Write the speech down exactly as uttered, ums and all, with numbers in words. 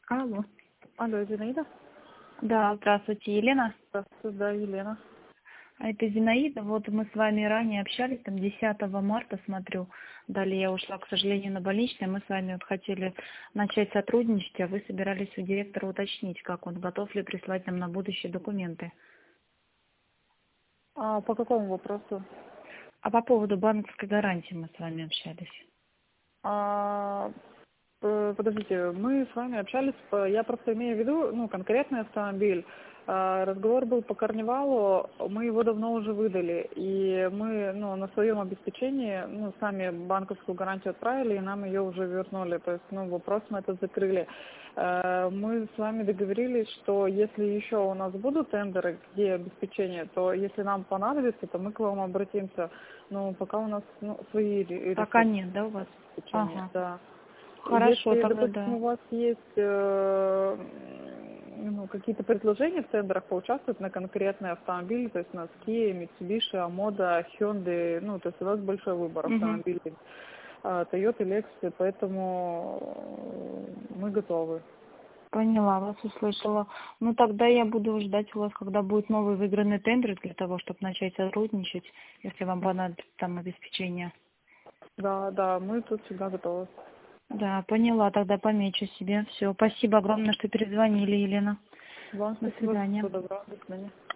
Алло. Алло, Зинаида? Да, здравствуйте, Елена. Здравствуйте, да, Елена. А это Зинаида. Вот мы с вами ранее общались, там десятого марта, смотрю. Далее я ушла, к сожалению, на больничное. Мы с вами вот хотели начать сотрудничать, а вы собирались у директора уточнить, как он готов ли прислать нам на будущее документы. А по какому вопросу? А по поводу банковской гарантии мы с вами общались. А, э, подождите, мы с вами общались, по- я просто имею в виду, ну, конкретный автомобиль. А, разговор был по Карнивалу, мы его давно уже выдали, и мы, ну, на своем обеспечении, ну, сами банковскую гарантию отправили, и нам ее уже вернули, то есть, ну, вопрос мы это закрыли. Э, Мы с вами договорились, что если еще у нас будут тендеры, где обеспечение, то если нам понадобится, то мы к вам обратимся. Но пока у нас, ну, свои ре- Пока ресурсы нет, да, у вас? обеспечения, Ага. да. Хорошо, Если, тогда допустим, да. у вас есть э, ну, какие-то предложения в тендерах поучаствовать на конкретные автомобили, то есть на Kia, Mitsubishi, Amoda, Hyundai, ну, то есть у вас большой выбор Угу. автомобилей, а, Toyota, Lexus, поэтому мы готовы. Поняла, вас услышала. Ну, тогда я буду ждать у вас, когда будет новый выигранный тендер для того, чтобы начать сотрудничать, если вам понадобится там обеспечение. Да, да, мы тут всегда готовы. Да, поняла, тогда помечу себе. Все, спасибо огромное, что перезвонили, Елена. Вам До спасибо, свидания. всего доброго, до свидания.